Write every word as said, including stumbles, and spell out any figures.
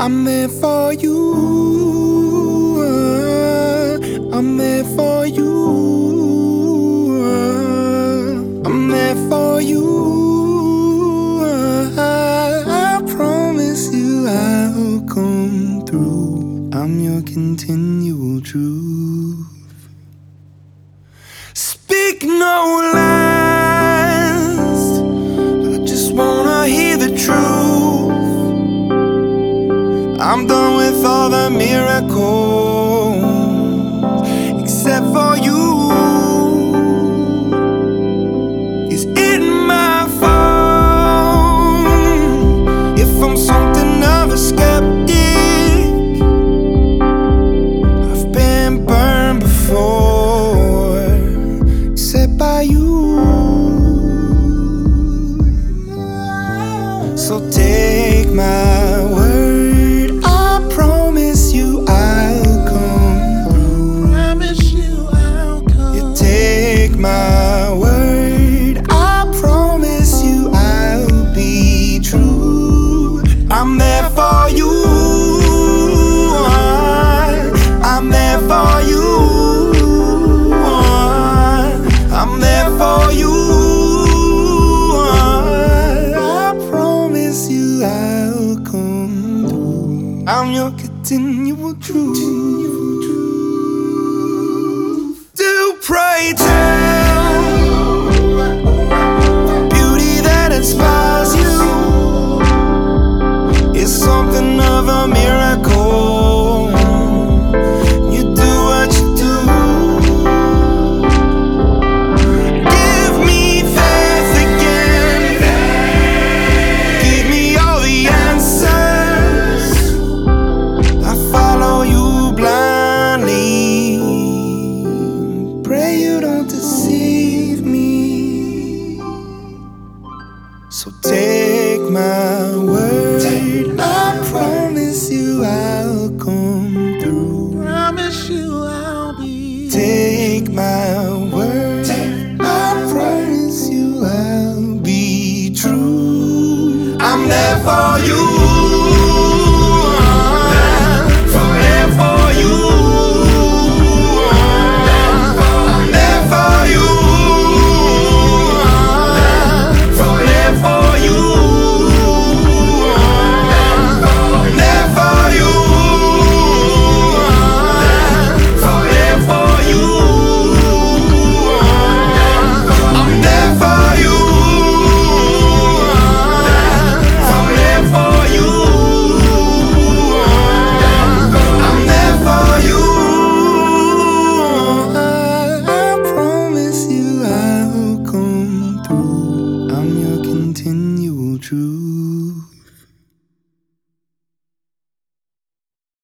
I'm there for you. I'm there for you. I'm there for you. I promise you I'll come through. I'm your continual truth. Speak no lies, I just wanna hear the truth. I'm done with all the miracles, except for you. Is it my fault if I'm something of a skeptic? I've been burned before, except by you. So take my word, I promise you I'll come through. Promise you I'll come. You take my word, I promise you I'll be true. I'm there for you. I'm there for you. I'm there for you. I'll come through. I'm your continual truth. Do pray tell the beauty that inspires you is something of a miracle. You do what you do. Give me faith again. Give me all the answers. I follow you blindly. Pray you don't deceive me. So take my word, take my I promise you I'll come through. Promise you I'll be. Take my word, take I promise you I'll be true. I'm there for you.